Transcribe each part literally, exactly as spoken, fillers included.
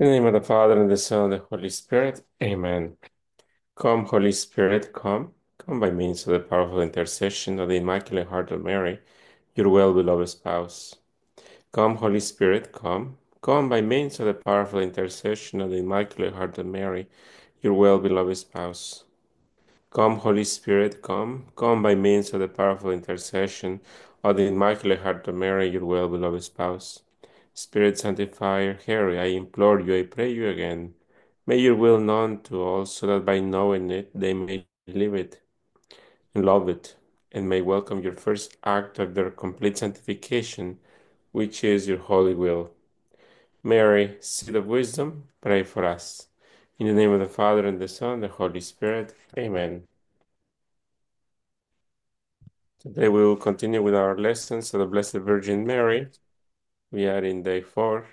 In the name of the Father, and the Son, and the Holy Spirit. Amen. Come, Holy Spirit, come. Come by means of the powerful intercession of the Immaculate Heart of Mary, your well-beloved spouse. Come, Holy Spirit, come. Come by means of the powerful intercession of the Immaculate Heart of Mary, your well-beloved spouse. Come, Holy Spirit, come. Come by means of the powerful intercession of the Immaculate Heart of Mary, your well-beloved spouse. Spirit Sanctifier, Harry, I implore you, I pray you again. May your will known to all, so that by knowing it they may live it and love it, and may welcome your first act of their complete sanctification, which is your holy will. Mary, seat of wisdom, pray for us. In the name of the Father, and the Son, and the Holy Spirit. Amen. Today we will continue with our lessons of the Blessed Virgin Mary. We are in day four.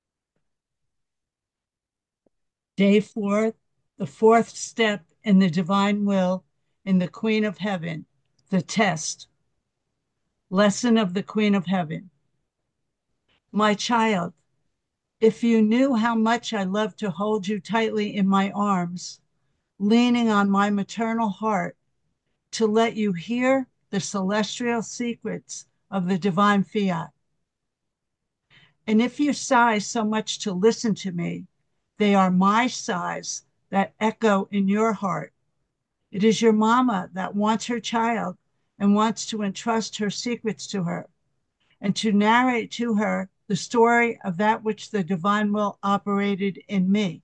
Day four, the fourth step in the divine will in the Queen of Heaven, the test. Lesson of the Queen of Heaven. My child, if you knew how much I love to hold you tightly in my arms, leaning on my maternal heart to let you hear the celestial secrets of the divine fiat. And if you sigh so much to listen to me, they are my sighs that echo in your heart. It is your mama that wants her child and wants to entrust her secrets to her and to narrate to her the story of that which the divine will operated in me.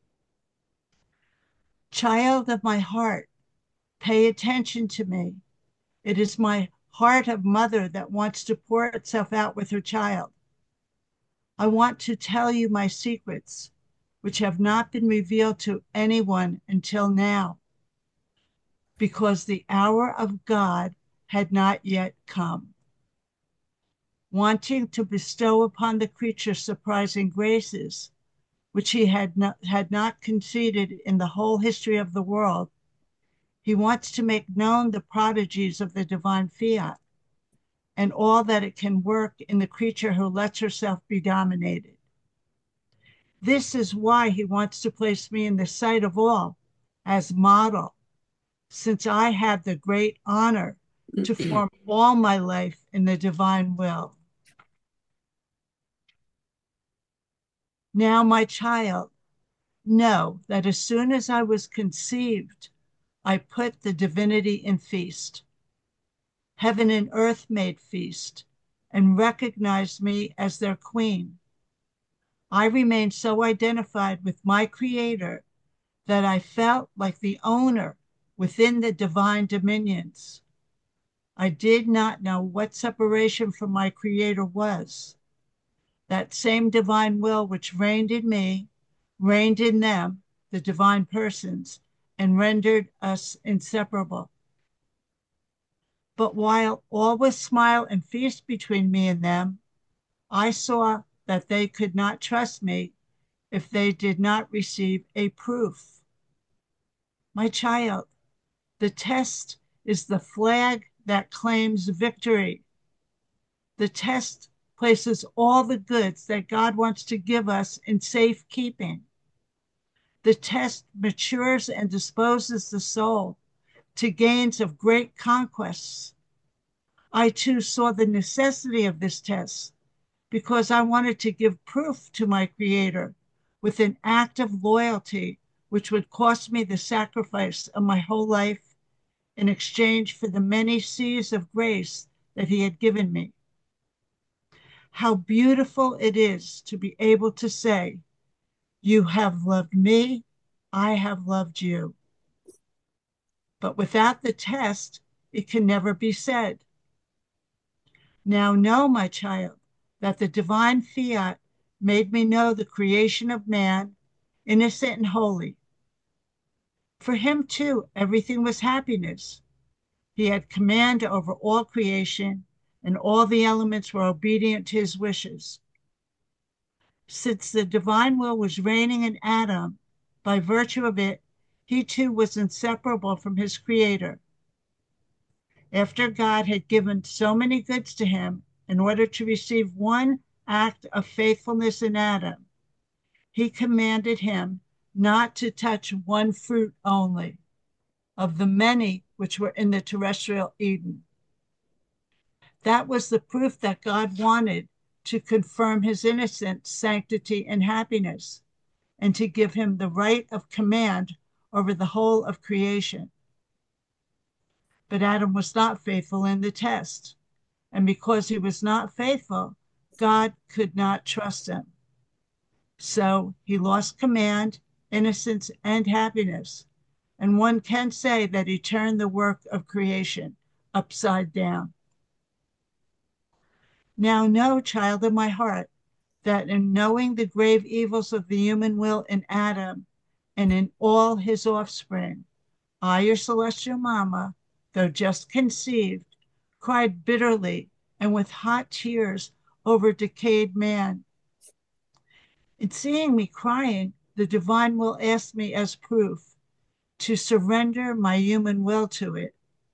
Child of my heart, pay attention to me. It is my heart of mother that wants to pour itself out with her child. I want to tell you my secrets, which have not been revealed to anyone until now, because the hour of God had not yet come. Wanting to bestow upon the creature surprising graces, which he had not, had not conceded in the whole history of the world, he wants to make known the prodigies of the divine fiat and all that it can work in the creature who lets herself be dominated. This is why he wants to place me in the sight of all as model, since I had the great honor to form all my life in the divine will. Now, my child, know that as soon as I was conceived, I put the divinity in feast. Heaven and earth made feast and recognized me as their queen. I remained so identified with my creator that I felt like the owner within the divine dominions. I did not know what separation from my creator was. That same divine will which reigned in me, reigned in them, the divine persons, and rendered us inseparable. But while all was smile and feast between me and them, I saw that they could not trust me if they did not receive a proof. My child, the test is the flag that claims victory. The test places all the goods that God wants to give us in safekeeping. The test matures and disposes the soul to gains of great conquests. I too saw the necessity of this test because I wanted to give proof to my Creator with an act of loyalty which would cost me the sacrifice of my whole life in exchange for the many seas of grace that He had given me. How beautiful it is to be able to say, you have loved me, I have loved you. But without the test, it can never be said. Now know, my child, that the divine fiat made me know the creation of man, innocent and holy. For him, too, everything was happiness. He had command over all creation, and all the elements were obedient to his wishes. Since the divine will was reigning in Adam, by virtue of it, he too was inseparable from his creator. After God had given so many goods to him in order to receive one act of faithfulness in Adam, he commanded him not to touch one fruit only of the many which were in the terrestrial Eden. That was the proof that God wanted to confirm his innocence, sanctity, and happiness, and to give him the right of command over the whole of creation. But Adam was not faithful in the test. And because he was not faithful, God could not trust him. So he lost command, innocence, and happiness. And one can say that he turned the work of creation upside down. Now know, child of my heart, that in knowing the grave evils of the human will in Adam and in all his offspring, I, your celestial mamma, though just conceived, cried bitterly and with hot tears over decayed man. In seeing me crying, the divine will asked me as proof to surrender my human will to it.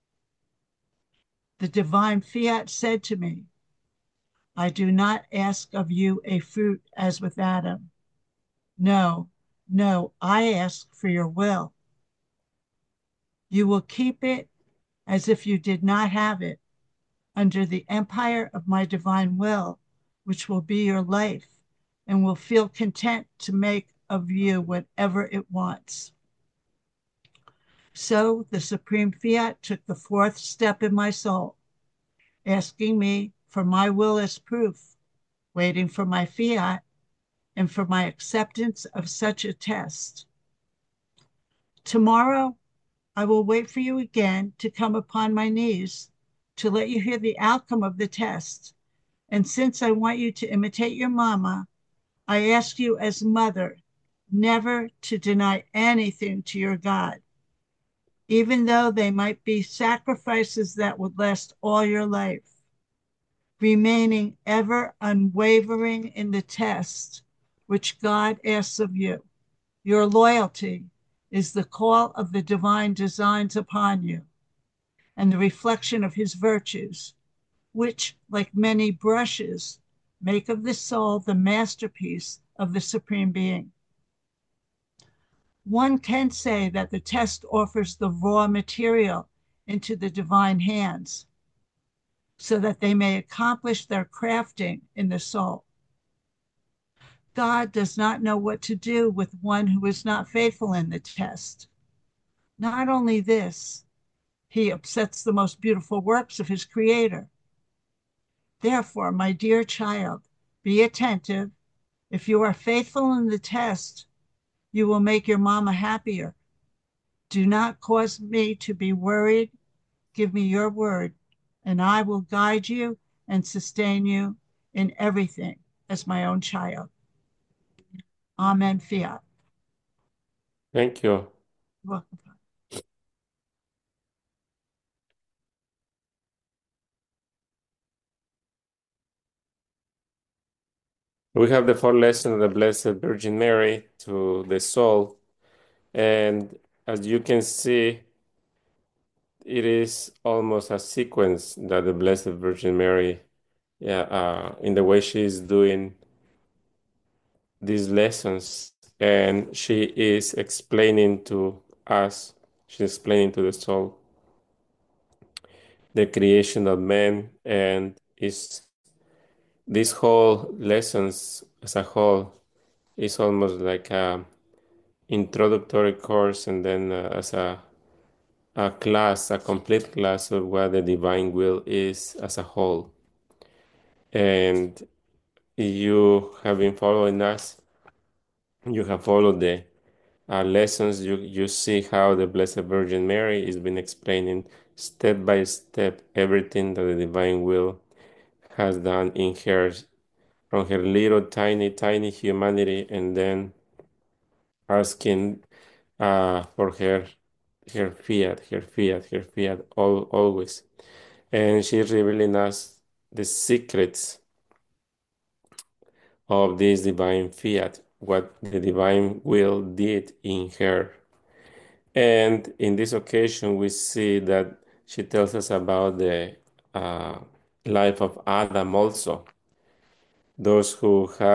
The divine fiat said to me, I do not ask of you a fruit as with Adam. No, no, I ask for your will. You will keep it as if you did not have it, under the empire of my divine will, which will be your life, and will feel content to make of you whatever it wants. So the supreme fiat took the fourth step in my soul, asking me for my will as proof, waiting for my fiat, and for my acceptance of such a test. Tomorrow, I will wait for you again to come upon my knees to let you hear the outcome of the test. And since I want you to imitate your mama, I ask you as mother never to deny anything to your God, even though they might be sacrifices that would last all your life, remaining ever unwavering in the test which God asks of you. Your loyalty is the call of the divine designs upon you and the reflection of his virtues, which, like many brushes, make of the soul the masterpiece of the Supreme Being. One can say that the test offers the raw material into the divine hands so that they may accomplish their crafting in the soul. God does not know what to do with one who is not faithful in the test. Not only this, he upsets the most beautiful works of his creator. Therefore, my dear child, be attentive. If you are faithful in the test, you will make your mama happier. Do not cause me to be worried. Give me your word, and I will guide you and sustain you in everything as my own child. Amen. Fiat. Thank you. Welcome. We have the four lessons of the Blessed Virgin Mary to the soul. And as you can see, it is almost a sequence that the Blessed Virgin Mary, yeah, uh, in the way she is doing these lessons, and she is explaining to us, she's explaining to the soul the creation of man, and is this whole lessons as a whole is almost like a introductory course, and then uh, as a a class, a complete class of what the divine will is as a whole. And you have been following us, you have followed the uh, lessons, you, you see how the Blessed Virgin Mary has been explaining step by step everything that the divine will has done in her, from her little tiny, tiny humanity, and then asking uh, for her her fiat, her fiat, her fiat, all, always. And she's revealing us the secrets of this divine fiat, what the divine will did in her. And in this occasion, we see that she tells us about the uh, life of Adam also. Those who have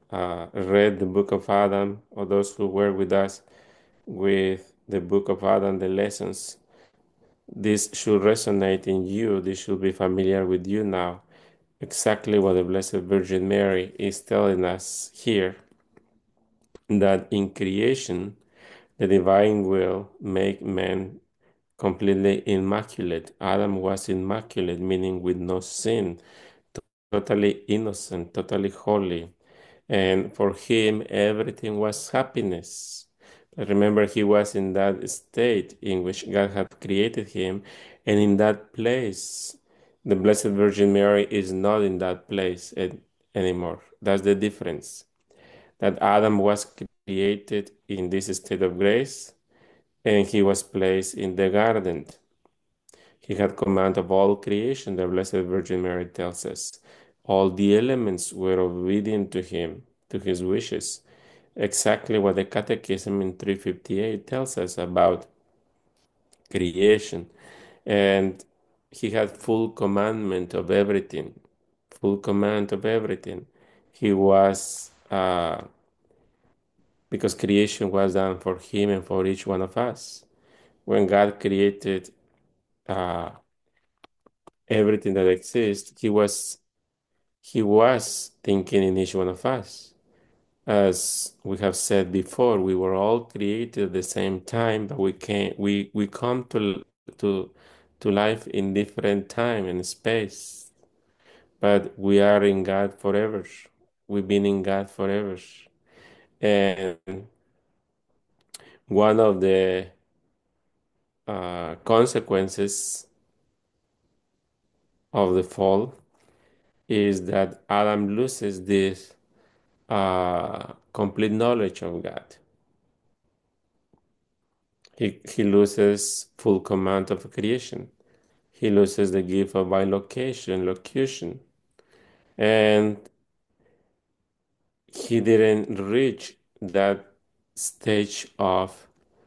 uh, read the book of Adam, or those who were with us with the book of Adam, the lessons, this should resonate in you. This should be familiar with you now. Exactly what the Blessed Virgin Mary is telling us here, that in creation, the divine will make man completely immaculate. Adam was immaculate, meaning with no sin, totally innocent, totally holy. And for him, everything was happiness. But remember, he was in that state in which God had created him, and in that place, the Blessed Virgin Mary is not in that place an- anymore. That's the difference. That Adam was created in this state of grace, and he was placed in the garden. He had command of all creation, the Blessed Virgin Mary tells us. All the elements were obedient to him, to his wishes. Exactly what the Catechism in three fifty-eight tells us about creation. And he had full commandment of everything, full command of everything. He was, uh, because creation was done for him and for each one of us. When God created uh, everything that exists, he was he was thinking in each one of us. As we have said before, we were all created at the same time, but we can we we come to to to life in different time and space. But we are in God forever. We've been in God forever. And one of the uh, consequences of the fall is that Adam loses this uh, complete knowledge of God. He, he loses full command of creation. He loses the gift of bilocation, locution, and he didn't reach that stage of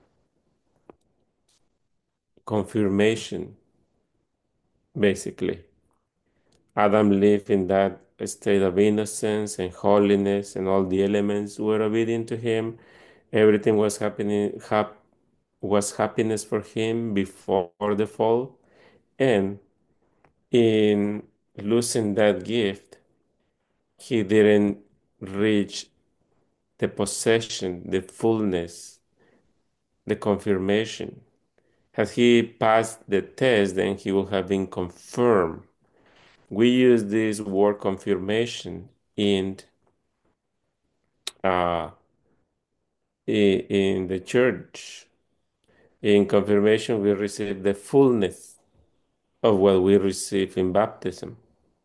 confirmation, basically. Adam lived in that state of innocence and holiness, and all the elements were obedient to him. Everything was happening, hap, was happiness for him before the fall, and in losing that gift, he didn't reach the possession, the fullness, the confirmation. Had he passed the test, then he would have been confirmed. We use this word confirmation in uh, in the church. In confirmation, we receive the fullness of what we receive in baptism.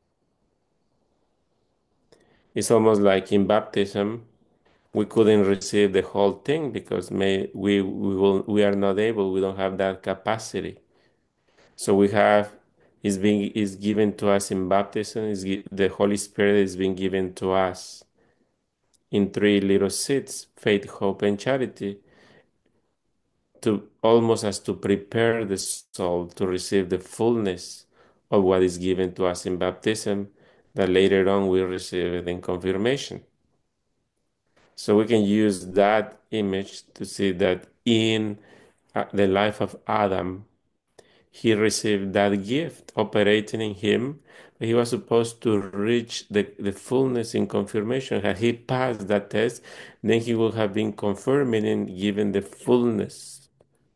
It's almost like in baptism, we couldn't receive the whole thing because may, we we will we are not able, we don't have that capacity. So we have is being is given to us in baptism, is the Holy Spirit is being given to us in three little seeds: faith, hope, and charity, to almost as to prepare the soul to receive the fullness of what is given to us in baptism, that later on we receive it in confirmation. So we can use that image to see that in uh, the life of Adam, he received that gift operating in him. He was supposed to reach the, the fullness in confirmation. Had he passed that test, then he would have been confirmed and given the fullness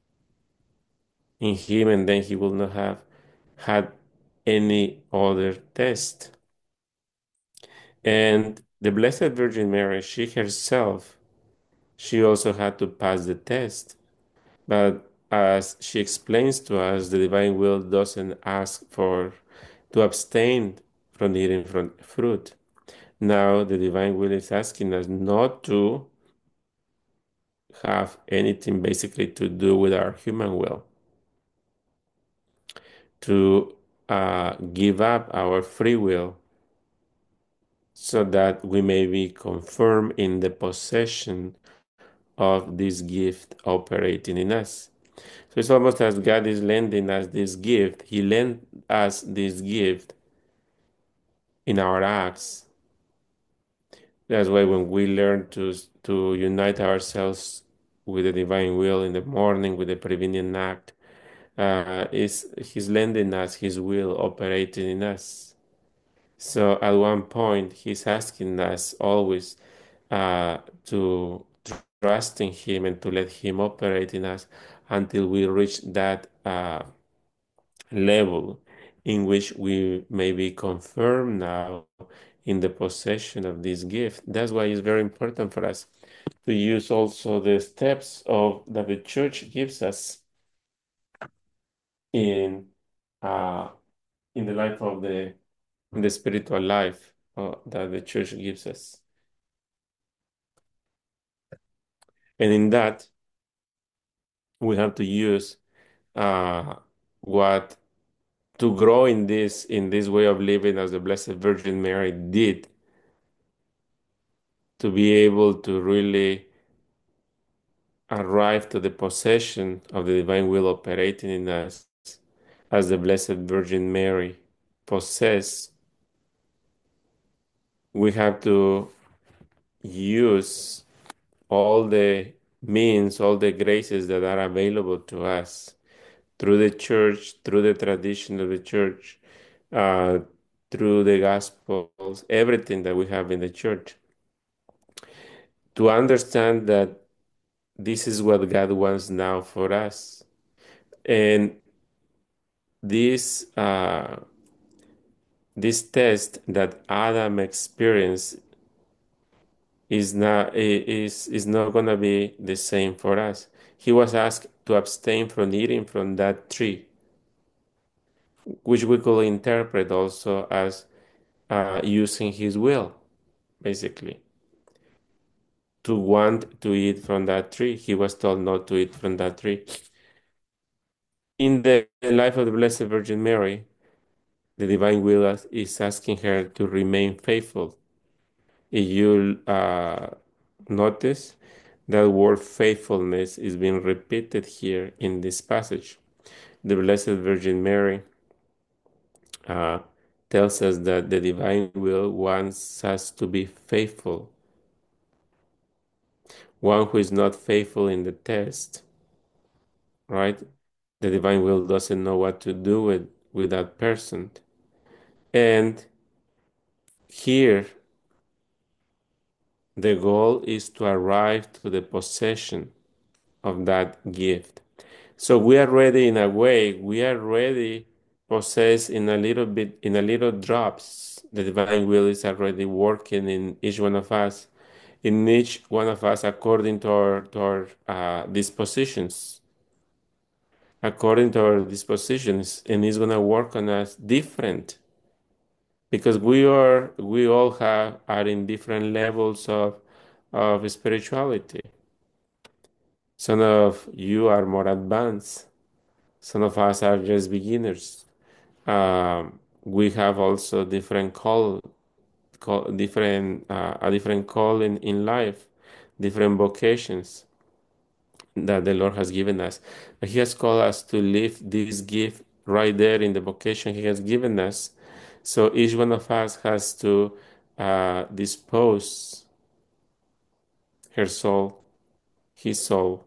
in him, and then he will not have had any other test. And the Blessed Virgin Mary, she herself, she also had to pass the test. But as she explains to us, the divine will doesn't ask for to abstain from eating from fruit. Now the divine will is asking us not to have anything basically to do with our human will, to uh, give up our free will so that we may be confirmed in the possession of this gift operating in us. So it's almost as God is lending us this gift. He lent us this gift in our acts That's why when we learn to to unite ourselves with the divine will in the morning with the prevenient act, uh, is He's lending us His will operating in us. So at one point, He's asking us always uh, to trust in Him and to let Him operate in us until we reach that uh, level in which we may be confirmed now in the possession of this gift. That's why it's very important for us to use also the steps of that the church gives us in uh, in the life of the in the spiritual life uh, that the church gives us. And in that, we have to use uh, what to grow in this in this way of living as the Blessed Virgin Mary did, to be able to really arrive to the possession of the divine will operating in us as the Blessed Virgin Mary possess. We have to use all the means, all the graces that are available to us through the church, through the tradition of the church, uh, through the gospels, everything that we have in the church, to understand that this is what God wants now for us. And this uh, this test that Adam experienced is not is is not gonna be the same for us. He was asked to abstain from eating from that tree, which we could interpret also as uh, using his will, basically, to want to eat from that tree. He was told not to eat from that tree. In the life of the Blessed Virgin Mary, the divine will is asking her to remain faithful. If you uh, notice, that word faithfulness is being repeated here in this passage. The Blessed Virgin Mary uh, tells us that the divine will wants us to be faithful. One who is not faithful in the test, right? The divine will doesn't know what to do with, with that person. And here, the goal is to arrive to the possession of that gift. So we are ready in a way, we are ready possessed in a little bit, in a little drops. The divine will is already working in each one of us, in each one of us according to our, to our uh, dispositions, according to our dispositions, and it's gonna work on us different because we are, we all have are in different levels of of spirituality. Some of you are more advanced. Some of us are just beginners. Um, we have also different call, call different uh, a different call in, in life, different vocations that the Lord has given us. But He has called us to live this gift right there in the vocation He has given us. So each one of us has to uh, dispose her soul, his soul,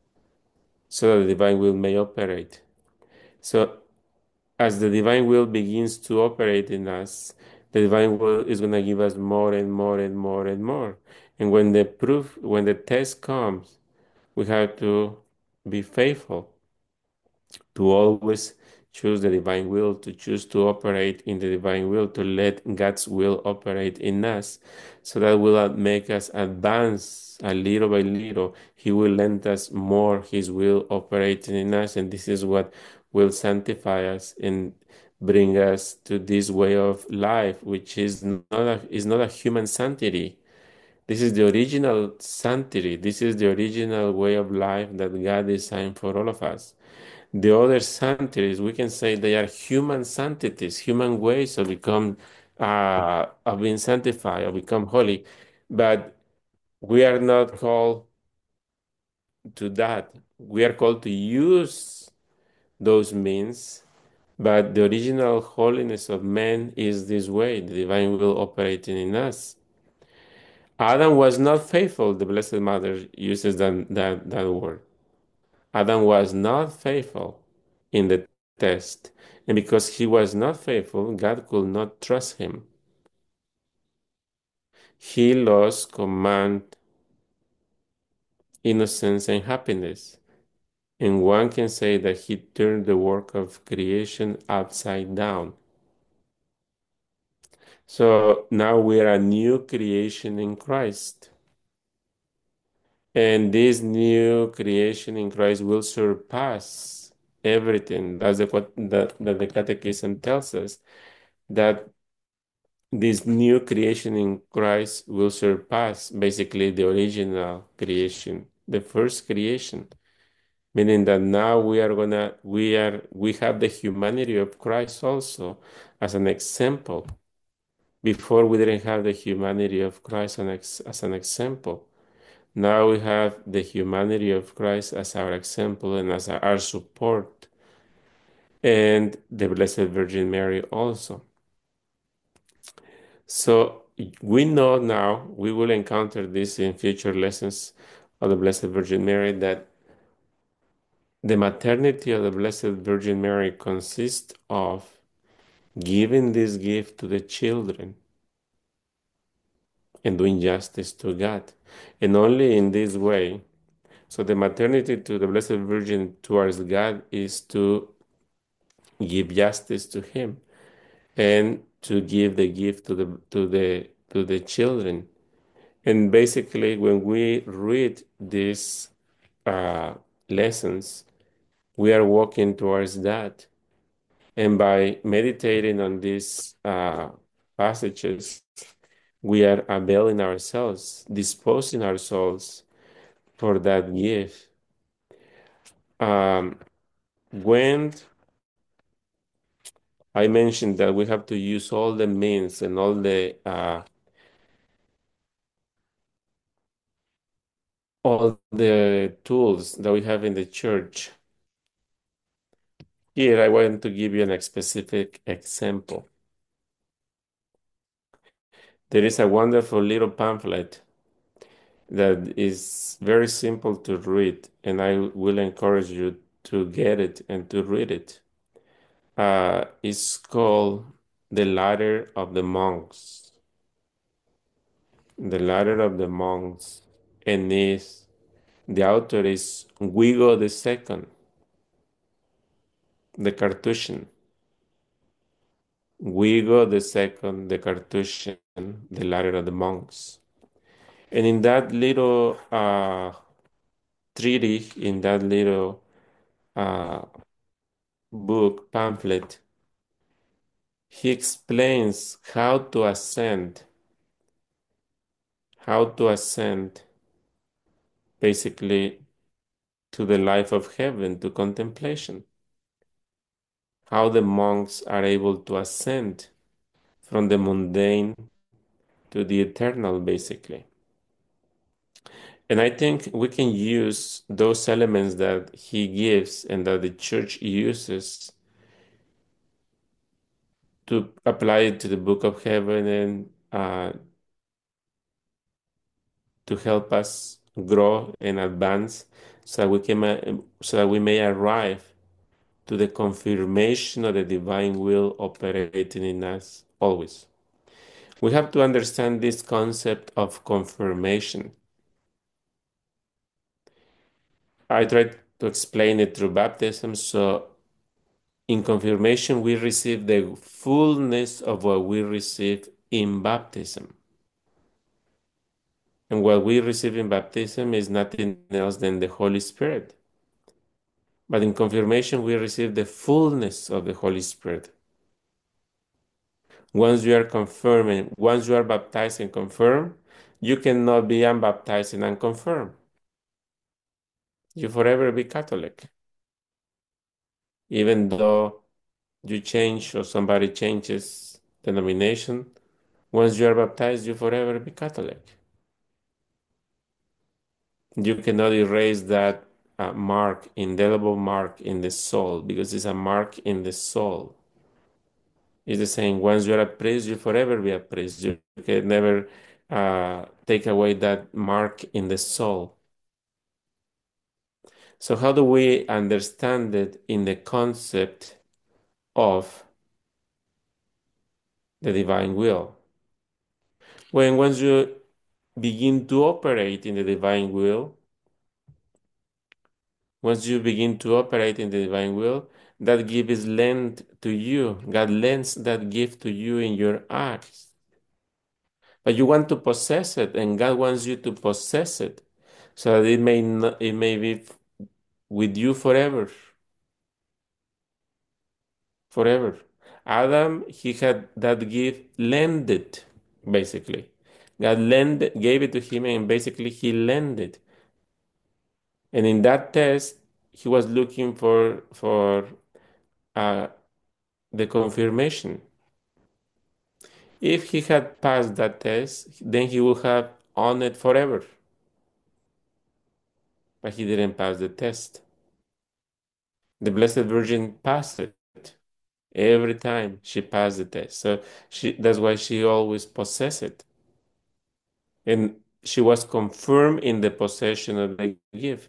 so that the divine will may operate. So as the divine will begins to operate in us, the divine will is going to give us more and more and more and more. And when the proof, when the test comes, we have to be faithful, to always choose the divine will, to choose to operate in the divine will, to let God's will operate in us. So that will make us advance a little by little. He will lend us more, His will operating in us. And this is what will sanctify us and bring us to this way of life, which is not a, is not a human sanctity. This is the original sanctity. This is the original way of life that God designed for all of us. The other sanctities, we can say they are human sanctities, human ways of become uh, of being sanctified, of become holy. But we are not called to that. We are called to use those means. But the original holiness of man is this way, the divine will operating in us. Adam was not faithful. The Blessed Mother uses that, that, that word. Adam was not faithful in the test. And because he was not faithful, God could not trust him. He lost command, innocence, and happiness. And one can say that he turned the work of creation upside down. So now we are a new creation in Christ. And this new creation in Christ will surpass everything. That's the, what the, that the Catechism tells us, that this new creation in Christ will surpass basically the original creation, the first creation, meaning that now we are gonna we are we have the humanity of Christ also as an example. Before we didn't have the humanity of Christ as, as an example. Now we have the humanity of Christ as our example and as our support, and the Blessed Virgin Mary also. So we know now, we will encounter this in future lessons of the Blessed Virgin Mary, that the maternity of the Blessed Virgin Mary consists of giving this gift to the children and doing justice to God. And only in this way, so the maternity to the Blessed Virgin towards God is to give justice to Him and to give the gift to the to the to the children. And basically, when we read these uh, lessons, we are walking towards that. And by meditating on these uh, passages, we are availing ourselves, disposing ourselves for that gift. Um, when I mentioned that we have to use all the means and all the uh, all the tools that we have in the church. Here, I want to give you a specific example. There is a wonderful little pamphlet that is very simple to read, and I will encourage you to get it and to read it. Uh, it's called The Ladder of the Monks. The Ladder of the Monks, and is the author is Guigo the Second, the Carthusian. Guigo the Second, the Carthusian, the Ladder of the Monks. And in that little uh, treaty, in that little uh, book, pamphlet, he explains how to ascend, how to ascend basically to the life of heaven, to contemplation. How the monks are able to ascend from the mundane to the eternal, basically. And I think we can use those elements that he gives and that the church uses to apply it to the Book of Heaven and uh, to help us grow and advance, so that we can uh, so that we may arrive to the confirmation of the divine will operating in us always. We have to understand this concept of confirmation. I tried to explain it through baptism. So in confirmation, we receive the fullness of what we receive in baptism. And what we receive in baptism is nothing else than the Holy Spirit. But in confirmation, we receive the fullness of the Holy Spirit. Once you are confirming, once you are baptized and confirmed, you cannot be unbaptized and unconfirmed. You forever be Catholic. Even though you change or somebody changes denomination, once you are baptized, you forever be Catholic. You cannot erase that uh, mark, indelible mark in the soul, because it's a mark in the soul. It's the same. Once you're a priest, you forever be a priest. You can never uh, take away that mark in the soul. So how do we understand it in the concept of the divine will? When once you begin to operate in the divine will, once you begin to operate in the divine will, that gift is lent to you. God lends that gift to you in your acts. But you want to possess it, and God wants you to possess it so that it may not, it may be with you forever. Forever. Adam, he had that gift lended, basically. God lend, gave it to him, and basically he lended. And in that test, he was looking for for uh, the confirmation. If he had passed that test, then he would have owned it forever. But he didn't pass the test. The Blessed Virgin passed it. Every time she passed the test. So she that's why she always possessed it. And she was confirmed in the possession of the gift.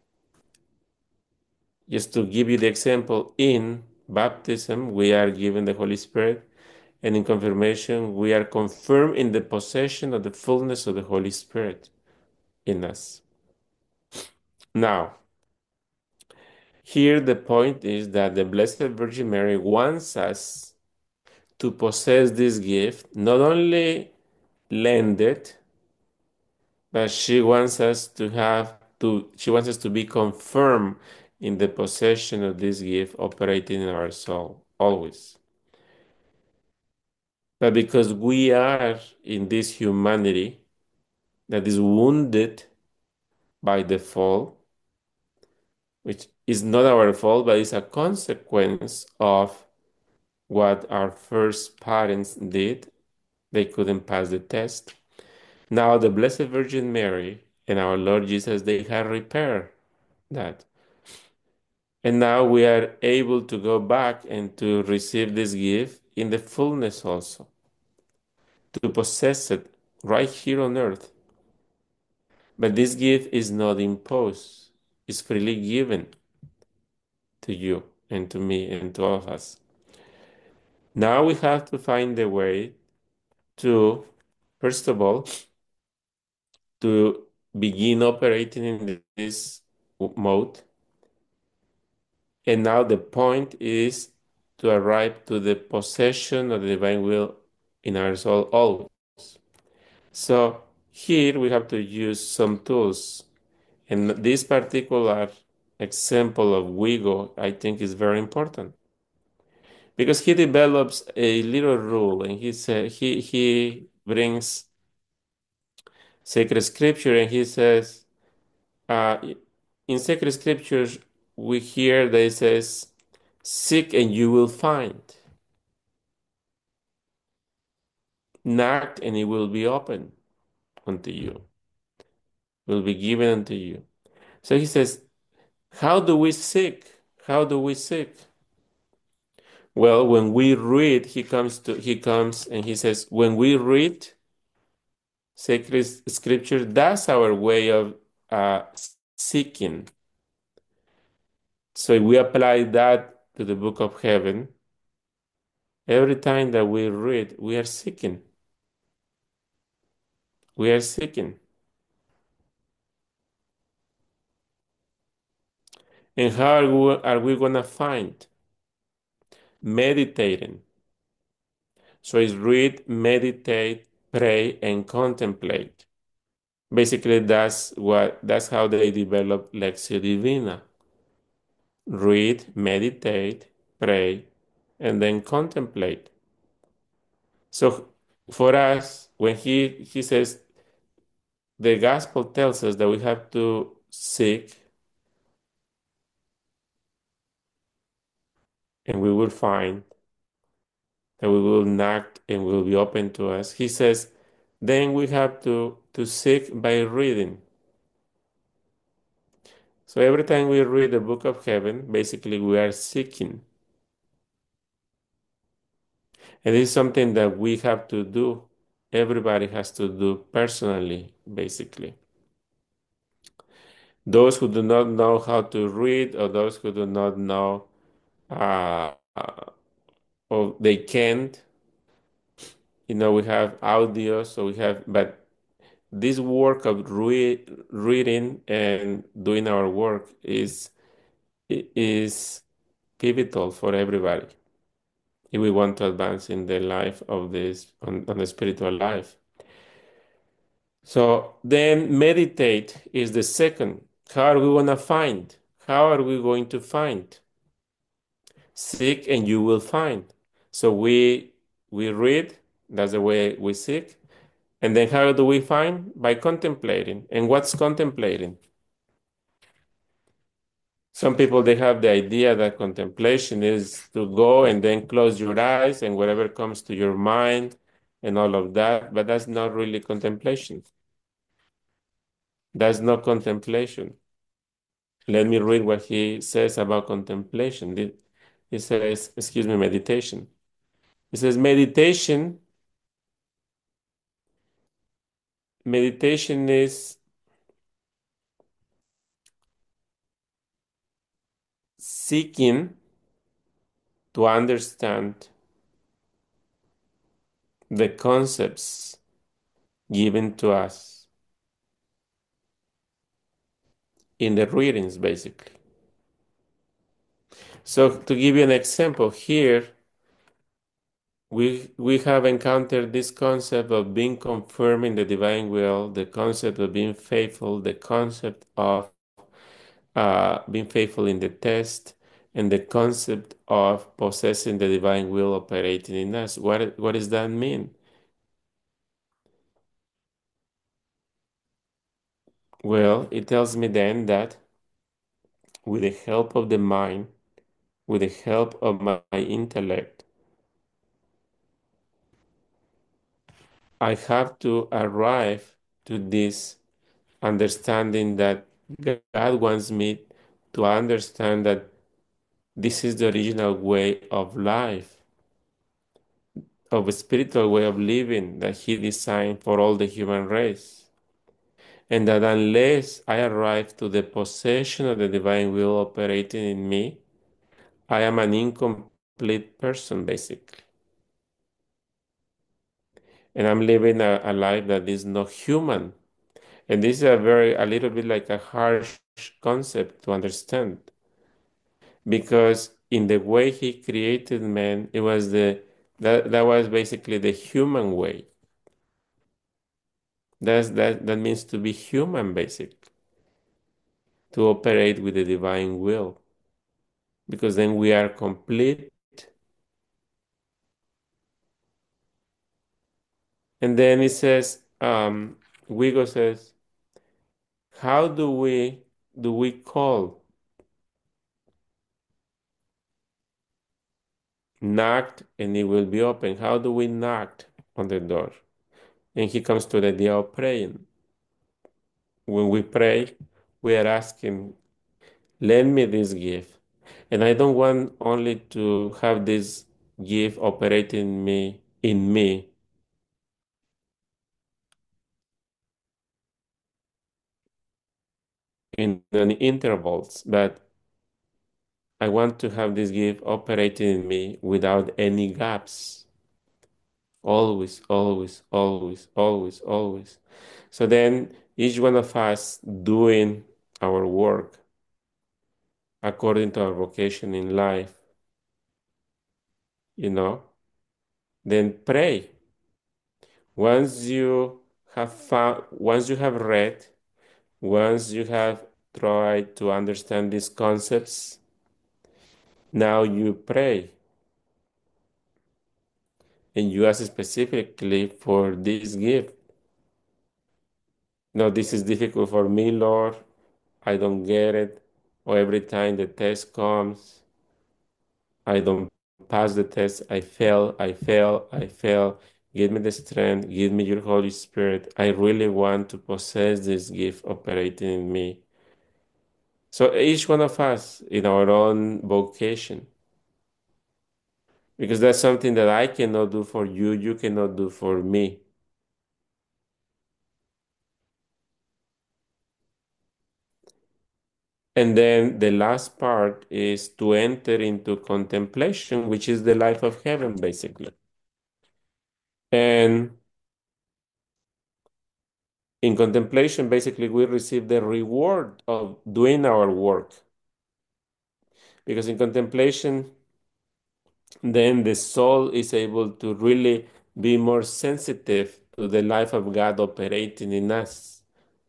Just to give you the example, in baptism, we are given the Holy Spirit, and in confirmation, we are confirmed in the possession of the fullness of the Holy Spirit in us. Now, here the point is that the Blessed Virgin Mary wants us to possess this gift, not only lend it, but she wants us to have to, she wants us to be confirmed in the possession of this gift operating in our soul, always. But because we are in this humanity that is wounded by the fall, which is not our fault, but is a consequence of what our first parents did. They couldn't pass the test. Now the Blessed Virgin Mary and our Lord Jesus, they have repaired that. And now we are able to go back and to receive this gift in the fullness also, to possess it right here on earth. But this gift is not imposed, it's freely given to you and to me and to all of us. Now we have to find a way to, first of all, to begin operating in this mode. And now the point is to arrive to the possession of the divine will in our soul always. So here we have to use some tools. And this particular example of Wigo, I think, is very important because he develops a little rule, and he said he he brings sacred scripture, and he says, uh, in sacred scriptures we hear that it says, "Seek and you will find; knock and it will be open unto you, will be given unto you." So he says, how do we seek? How do we seek? Well, when we read, he comes to he comes and he says, when we read sacred scripture, that's our way of uh, seeking. So if we apply that to the book of heaven, every time that we read, we are seeking. We are seeking. And how are we, are we going to find? Meditating. So it's read, meditate, pray, and contemplate. Basically, that's what that's how they develop Lectio Divina. Read, meditate, pray, and then contemplate. So for us, when he he says the gospel tells us that we have to seek and we will find, that we will knock and will be open to us. He says, then we have to to seek by reading. So every time we read the book of heaven, basically we are seeking. And this is something that we have to do everybody has to do personally, basically. Those who do not know how to read, or those who do not know, uh, uh, or they can't, you know, we have audio, so we have, but this work of re reading and doing our work is is pivotal for everybody if we want to advance in the life of this on, on the spiritual life. So then meditate is the second. How are we going to find? How are we going to find? Seek and you will find. So we we read, that's the way we seek. And then how do we find? By contemplating. And what's contemplating? Some people they have the idea that contemplation is to go and then close your eyes and whatever comes to your mind and all of that, but that's not really contemplation. That's not contemplation. Let me read what he says about contemplation. He says, excuse me, meditation. He says, meditation, meditation is seeking to understand the concepts given to us in the readings, basically. So to give you an example, here we we have encountered this concept of being confirming the divine will, the concept of being faithful, the concept of uh, being faithful in the test, and the concept of possessing the divine will operating in us. What what does that mean? Well, it tells me then that with the help of the mind, with the help of my intellect, I have to arrive to this understanding that God wants me to understand that this is the original way of life, of a spiritual way of living that He designed for all the human race. And that unless I arrive to the possession of the divine will operating in me, I am an incomplete person, basically. And I'm living a, a life that is not human. And this is a very, a little bit like a harsh concept to understand. Because in the way he created man, it was the that that was basically the human way. That's that that means to be human, basically, to operate with the divine will. Because then we are complete. And then it says, um, Wigo says, how do we do we call? Knocked and it will be open. How do we knock on the door? And he comes to the idea of praying. When we pray, we are asking, lend me this gift. And I don't want only to have this gift operating me in me in an intervals, but I want to have this gift operating in me without any gaps. Always, always, always, always, always. So then each one of us doing our work according to our vocation in life, you know, then pray. Once you have found, once you have read, once you have tried to understand these concepts, now you pray and you ask specifically for this gift. No, this is difficult for me, Lord. I don't get it. Or every time the test comes, I don't pass the test. I fail, I fail, I fail. Give me the strength. Give me your Holy Spirit. I really want to possess this gift operating in me. So each one of us in our own vocation, because that's something that I cannot do for you, you cannot do for me. And then the last part is to enter into contemplation, which is the life of heaven, basically. And in contemplation, basically, we receive the reward of doing our work. Because in contemplation, then the soul is able to really be more sensitive to the life of God operating in us.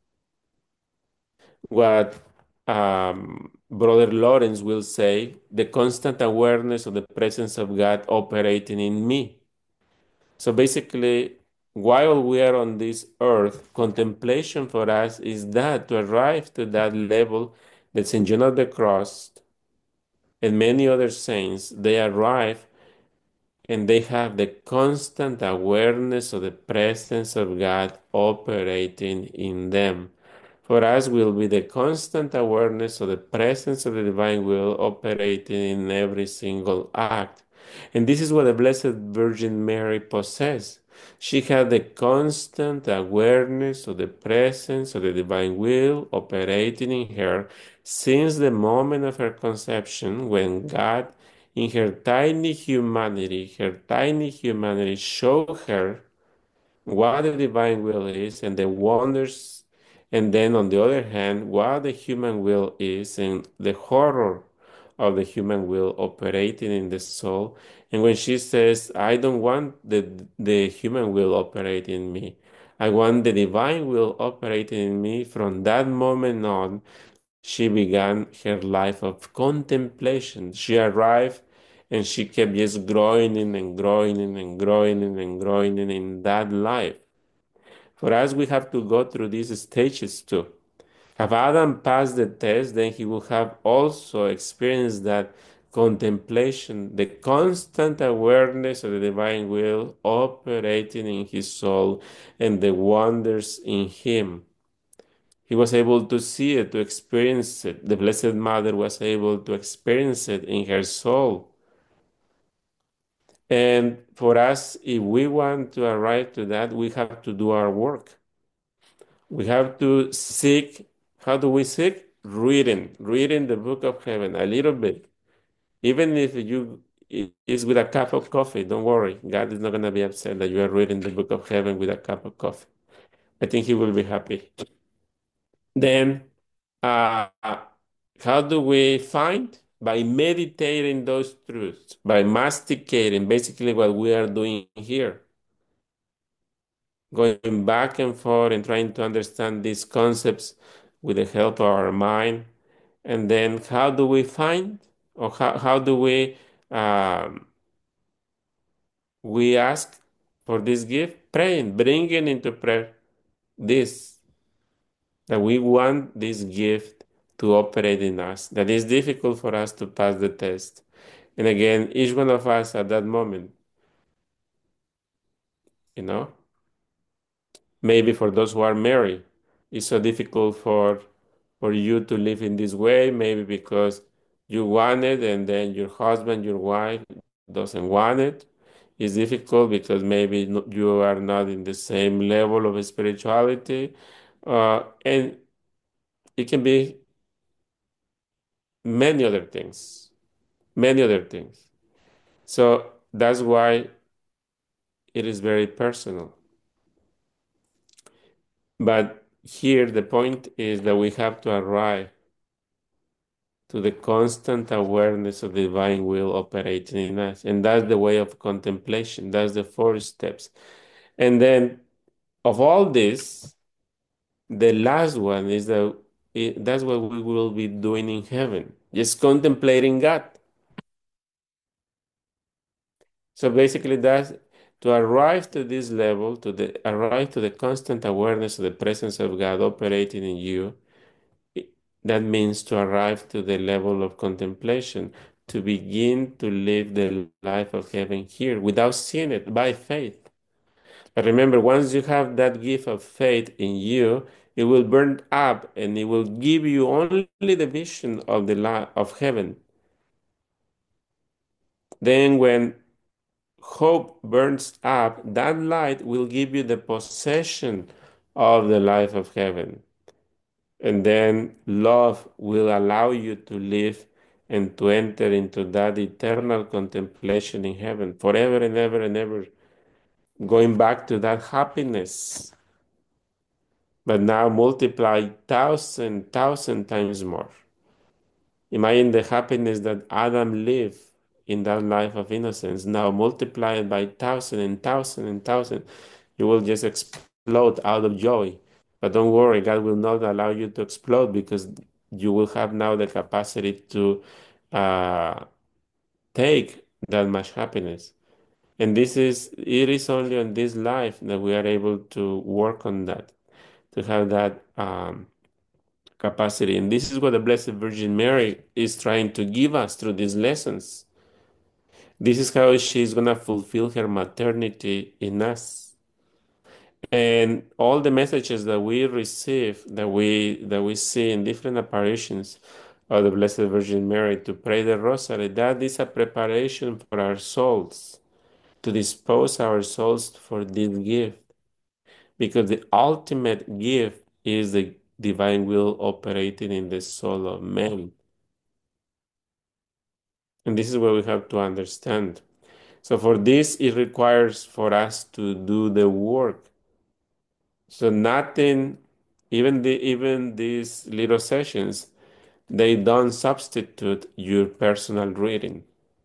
What um, Brother Lawrence will say, the constant awareness of the presence of God operating in me. So basically, while we are on this earth, contemplation for us is that to arrive to that level that Saint John of the Cross and many other saints, they arrive and they have the constant awareness of the presence of God operating in them. For us will be the constant awareness of the presence of the divine will operating in every single act. And this is what the Blessed Virgin Mary possessed. She had the constant awareness of the presence of the divine will operating in her since the moment of her conception, when God, in her tiny humanity, her tiny humanity, showed her what the divine will is and the wonders, and then on the other hand, what the human will is and the horror of the human will operating in the soul. And when she says, I don't want the, the human will operate in me, I want the divine will operating in me, from that moment on, she began her life of contemplation. She arrived and she kept just growing and growing and growing and growing in that life. For us, we have to go through these stages too. If Adam passed the test, then he will have also experienced that contemplation, the constant awareness of the divine will operating in his soul and the wonders in him. He was able to see it, to experience it. The Blessed Mother was able to experience it in her soul. And for us, if we want to arrive to that, we have to do our work. We have to seek. How do we seek? Reading, reading the book of heaven a little bit. Even if you it is with a cup of coffee, don't worry. God is not going to be upset that you are reading the book of heaven with a cup of coffee. I think He will be happy. Then, uh, how do we find? By meditating those truths, by masticating, basically what we are doing here, going back and forth and trying to understand these concepts with the help of our mind. And then how do we find, or how, how do we um, we ask for this gift? Praying, bringing into prayer this, that we want this gift to operate in us, that is difficult for us to pass the test. And again, each one of us at that moment, you know, maybe for those who are married, it's so difficult for for you to live in this way, maybe because you want it and then your husband, your wife doesn't want it. It's difficult because maybe no- you are not in the same level of spirituality. Uh, and it can be many other things, many other things. So that's why it is very personal. But here the point is that we have to arrive to the constant awareness of the divine will operating in us. And that's the way of contemplation. That's the four steps. And then of all this, the last one is that it, that's what we will be doing in heaven, just contemplating God. So basically that's to arrive to this level, to the arrive to the constant awareness of the presence of God operating in you. That means to arrive to the level of contemplation, to begin to live the life of heaven here without seeing it by faith. But remember, once you have that gift of faith in you, it will burn up and it will give you only the vision of the light of heaven. Then, when hope burns up, that light will give you the possession of the life of heaven. And then love will allow you to live and to enter into that eternal contemplation in heaven forever and ever and ever, going back to that happiness, but now multiply thousand, thousand times more. Imagine the happiness that Adam lived in that life of innocence, now multiplied by thousand and thousand and thousand. You will just explode out of joy. But don't worry, God will not allow you to explode because you will have now the capacity to uh, take that much happiness. And this is, it is only on this life that we are able to work on that, to have that um, capacity. And this is what the Blessed Virgin Mary is trying to give us through these lessons. This is how she's going to fulfill her maternity in us. And all the messages that we receive, that we that we see in different apparitions of the Blessed Virgin Mary to pray the Rosary, that is a preparation for our souls, to dispose our souls for this gift. Because the ultimate gift is the divine will operating in the soul of man. And this is what we have to understand. So for this, it requires for us to do the work. So nothing, even the even these little sessions, they don't substitute your personal reading.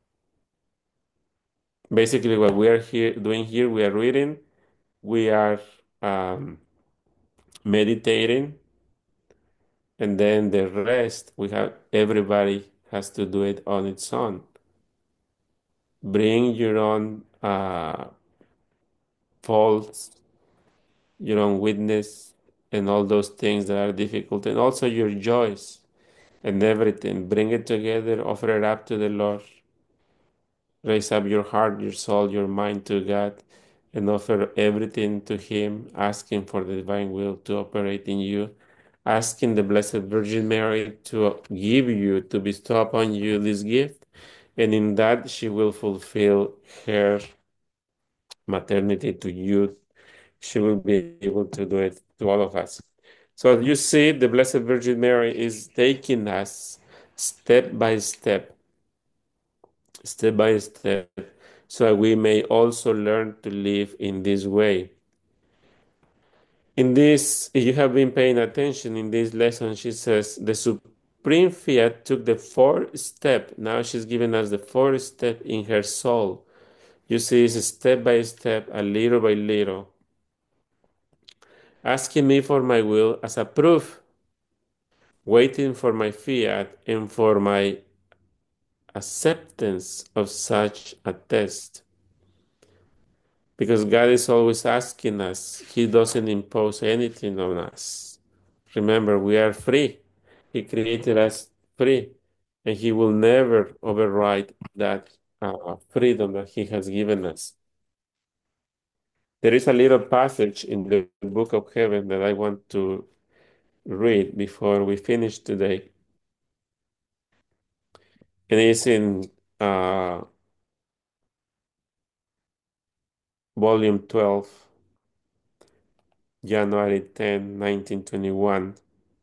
Basically, what we are here doing here, we are reading, we are um, meditating, and then the rest, we have everybody has to do it on its own. Bring your own uh, faults, your own witness, and all those things that are difficult, and also your joys and everything. Bring it together, offer it up to the Lord. Raise up your heart, your soul, your mind to God, and offer everything to Him, asking for the divine will to operate in you, asking the Blessed Virgin Mary to give you, to bestow upon you this gift, and in that she will fulfill her maternity to you. She will be able to do it to all of us. So you see, the Blessed Virgin Mary is taking us step by step, step by step, so that we may also learn to live in this way. In this, if you have been paying attention in this lesson, she says the Supreme Fiat took the fourth step. Now she's giving us the fourth step in her soul. You see, it's step by step, a little by little, asking me for my will as a proof, waiting for my fiat and for my acceptance of such a test. Because God is always asking us, He doesn't impose anything on us. Remember, we are free. He created us free, and He will never override that uh, freedom that He has given us. There is a little passage in the Book of Heaven that I want to read before we finish today. And it's in uh, volume twelve, January tenth, nineteen twenty-one.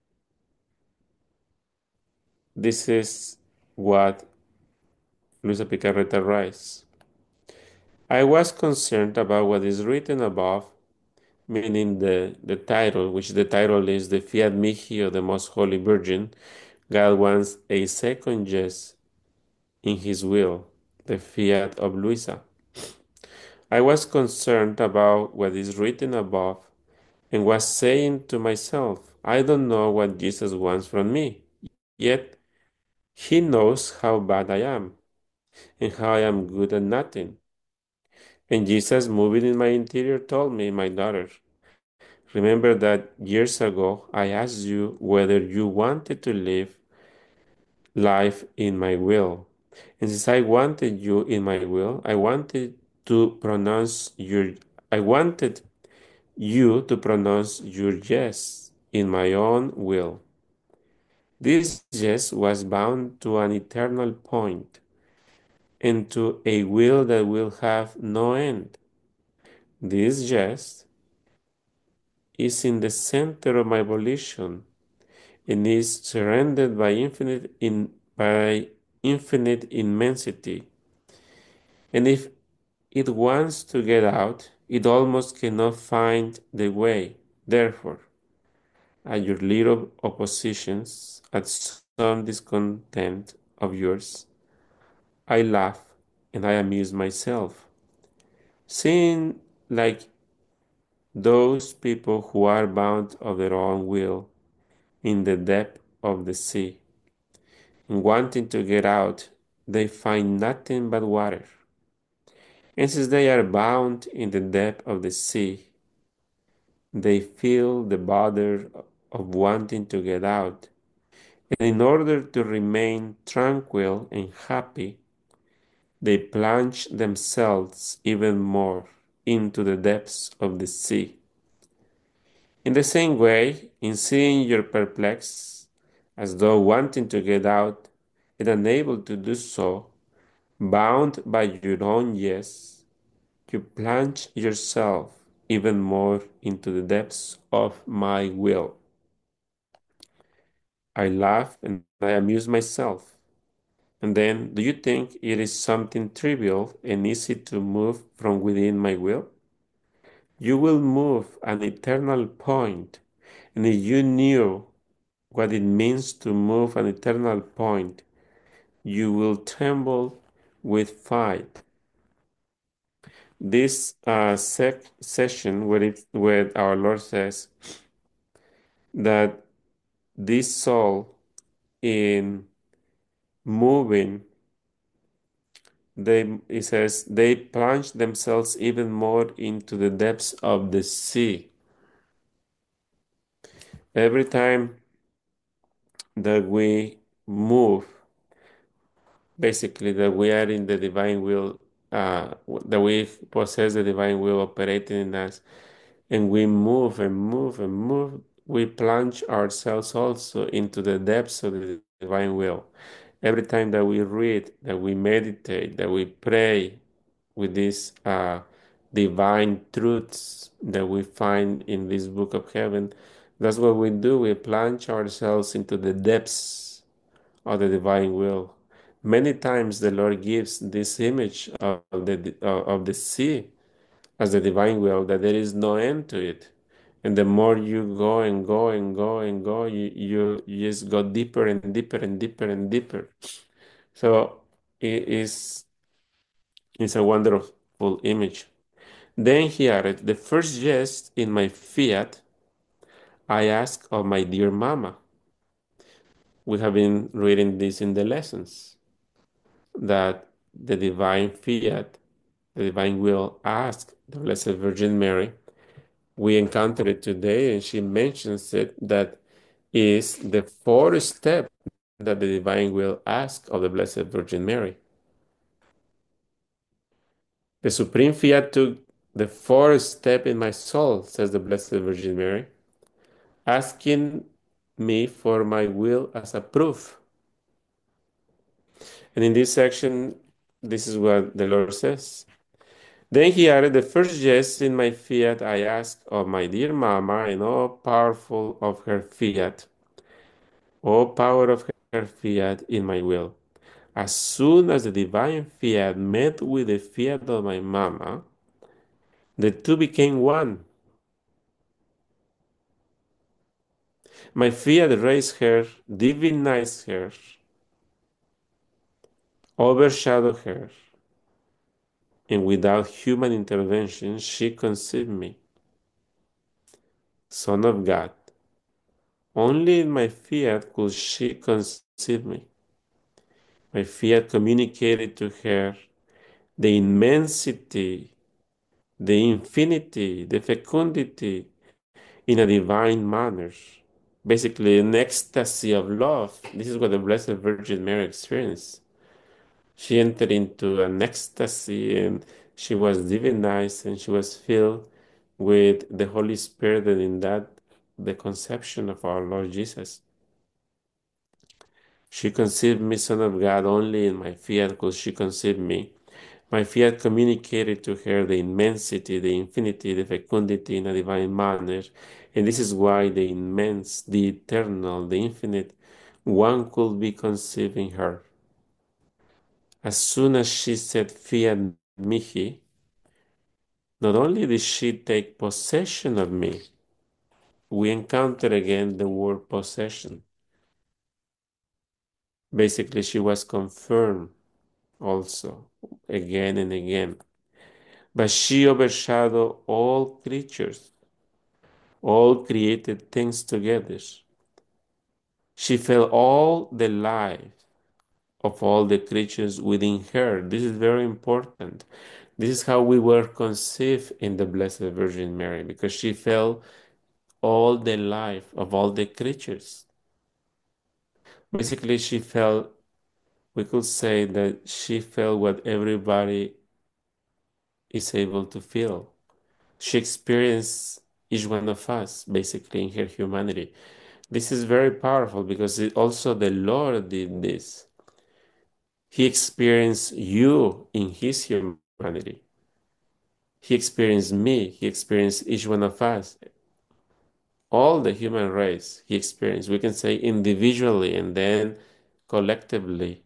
This is what Luisa Picarreta writes. I was concerned about what is written above, meaning the, the title, which the title is the Fiat Mihi of the Most Holy Virgin. God wants a second yes in His will, the Fiat of Luisa. I was concerned about what is written above and was saying to myself, I don't know what Jesus wants from me, yet He knows how bad I am and how I am good at nothing. And Jesus, moving in my interior, told me, my daughter, remember that years ago I asked you whether you wanted to live life in my will. And since I wanted you in my will, I wanted to pronounce your I wanted you to pronounce your yes in my own will. This yes was bound to an eternal point and to a will that will have no end. This yes is in the center of my volition and is surrounded by infinite in by infinite immensity. And if it wants to get out, it almost cannot find the way. Therefore, at your little oppositions, at some discontent of yours, I laugh and I amuse myself, seeing like those people who are bound of their own will in the depth of the sea, and wanting to get out, they find nothing but water. And since they are bound in the depth of the sea, they feel the bother of wanting to get out. And in order to remain tranquil and happy, they plunge themselves even more into the depths of the sea. In the same way, in seeing you're perplexed, as though wanting to get out and unable to do so, bound by your own yes, you plunge yourself even more into the depths of my will. I laugh and I amuse myself. And then, do you think it is something trivial and easy to move from within my will? You will move an eternal point, and if you knew what it means to move an eternal point, you will tremble with fright. This uh, sec- session where, it, where our Lord says that this soul in moving, they it says they plunge themselves even more into the depths of the sea. Every time that we move, basically that we are in the divine will, uh, that we possess the divine will operating in us, and we move and move and move, we plunge ourselves also into the depths of the divine will. Every time that we read, that we meditate, that we pray with these uh, divine truths that we find in this book of heaven, that's what we do. We plunge ourselves into the depths of the divine will. Many times the Lord gives this image of the of the sea as the divine will, that there is no end to it. And the more you go and go and go and go, you, you, you just go deeper and deeper and deeper and deeper. So it is it's a wonderful image. Then he added, the first jest in my fiat I ask of my dear mama. We have been reading this in the lessons, that the divine fiat, the divine will ask the Blessed Virgin Mary. We encountered it today, and she mentions it, that is the fourth step that the divine will ask of the Blessed Virgin Mary. The Supreme Fiat took the fourth step in my soul, says the Blessed Virgin Mary, asking me for my will as a proof. And in this section, this is what the Lord says. Then he added, the first yes in my fiat I ask of my dear Mama, and all powerful of her fiat, all power of her fiat in my will. As soon as the divine fiat met with the fiat of my Mama, the two became one. My fiat raised her, divinized her, overshadowed her, and without human intervention, she conceived me, Son of God. Only in my fiat could she conceive me. My fiat communicated to her the immensity, the infinity, the fecundity in a divine manner. Basically, an ecstasy of love. This is what the Blessed Virgin Mary experienced. She entered into an ecstasy, and she was divinized, and she was filled with the Holy Spirit, and in that, the conception of our Lord Jesus. She conceived me, Son of God, only in my fiat could she conceive me. My fiat communicated to her the immensity, the infinity, the fecundity in a divine manner, And this is why the immense, the eternal, the infinite one could be conceived in her. As soon as she said, Fiat mihi, not only did she take possession of me, we encounter again the word possession. Basically, she was confirmed also again and again. But she overshadowed all creatures, all created things together. She felt all the life of all the creatures within her. This is very important. This is how we were conceived in the Blessed Virgin Mary, because she felt all the life of all the creatures. Basically, she felt, we could say that she felt what everybody is able to feel. She experienced each one of us, basically, in her humanity. This is very powerful because it, also the Lord did this. He experienced you in his humanity. He experienced me. He experienced each one of us. All the human race he experienced. We can say individually and then collectively.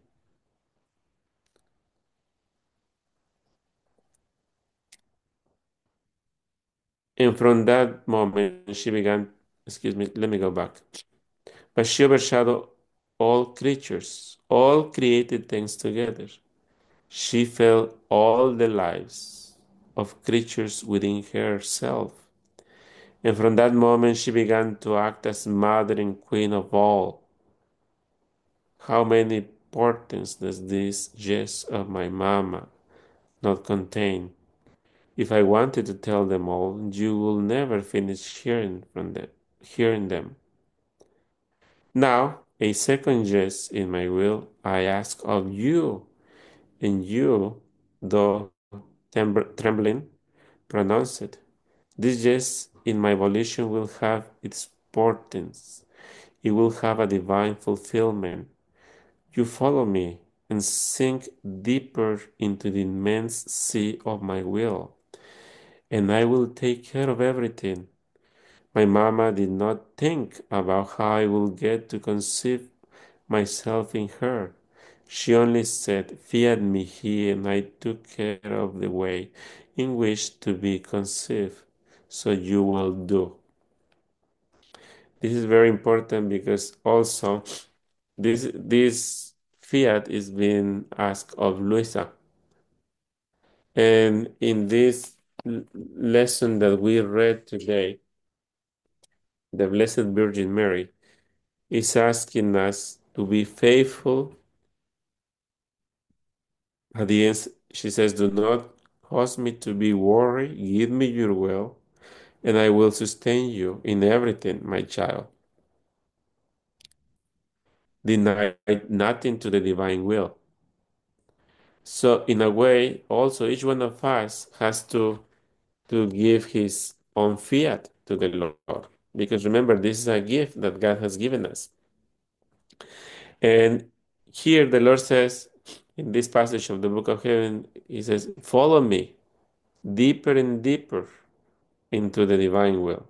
And from that moment, she began, excuse me, let me go back. But she overshadowed all creatures, all created things together. She felt all the lives of creatures within herself. And from that moment, she began to act as mother and queen of all. How many portents does this yes of my mama not contain? If I wanted to tell them all, you will never finish hearing from them, hearing them. Now, a second yes in my will I ask of you, and you, though trembling, pronounce it. This yes in my volition will have its portents. It will have a divine fulfillment. You follow me and sink deeper into the immense sea of my will, and I will take care of everything. My mama did not think about how I will get to conceive myself in her. She only said, Fiat mihi, and I took care of the way in which to be conceived. So you will do. This is very important because also this this fiat is being asked of Luisa. And in this l- lesson that we read today, the Blessed Virgin Mary is asking us to be faithful. At the end, she says, do not cause me to be worried. Give me your will, and I will sustain you in everything, my child. Deny nothing to the divine will. So, in a way, also each one of us has to, to give his own fiat to the Lord. Because remember, this is a gift that God has given us. And here the Lord says, in this passage of the Book of Heaven, He says, follow me deeper and deeper into the divine will.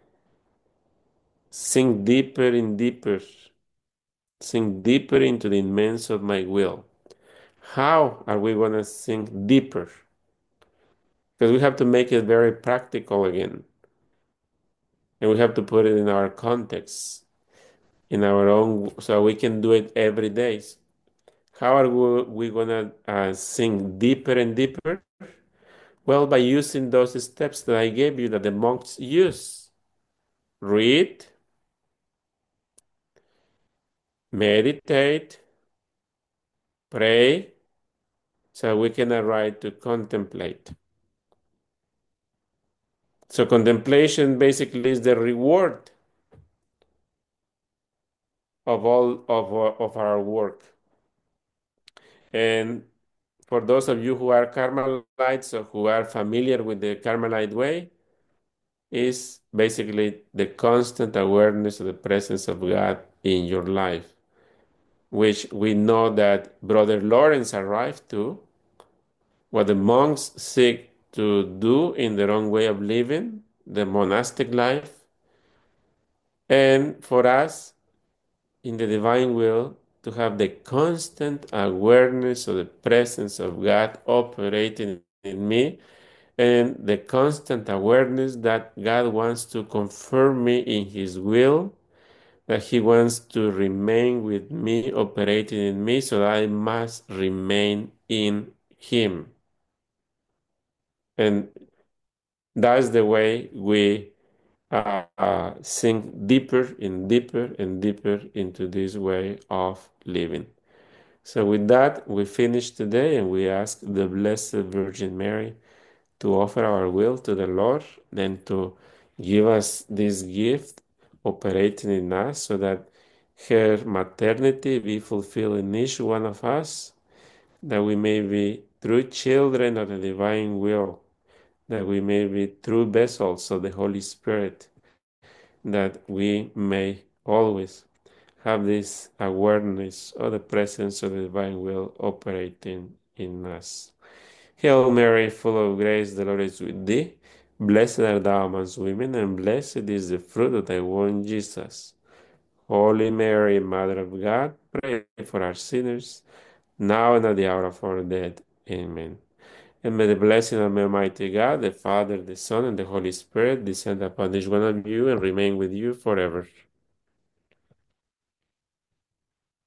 Sink deeper and deeper, sink deeper into the immense of my will. How are we going to sink deeper? Because we have to make it very practical again. And we have to put it in our context, in our own, so we can do it every day. How are we, we going to uh, sink deeper and deeper? Well, by using those steps that I gave you that the monks use. Read, meditate, pray, so we can arrive to contemplate. So contemplation basically is the reward of all of, of our work. And for those of you who are Carmelites or who are familiar with the Carmelite way, is basically the constant awareness of the presence of God in your life, which we know that Brother Lawrence arrived to. What the monks seek to do in their own way of living, the monastic life, And for us, in the divine will, to have the constant awareness of the presence of God operating in me, and the constant awareness that God wants to confirm me in His will, that He wants to remain with me, operating in me, so that I must remain in Him. And that's the way we uh, uh, sink deeper and deeper and deeper into this way of living. So, with that, we finish today and we ask the Blessed Virgin Mary to offer our will to the Lord, then to give us this gift operating in us so that her maternity be fulfilled in each one of us, that we may be true children of the divine will, that we may be true vessels of the Holy Spirit, that we may always have this awareness of the presence of the divine will operating in us. Hail Mary, full of grace, the Lord is with thee. Blessed art thou amongst women, and blessed is the fruit of thy womb, Jesus. Holy Mary, Mother of God, pray for our sinners, now and at the hour of our death. Amen. And may the blessing of Almighty God, the Father, the Son, and the Holy Spirit descend upon each one of you and remain with you forever.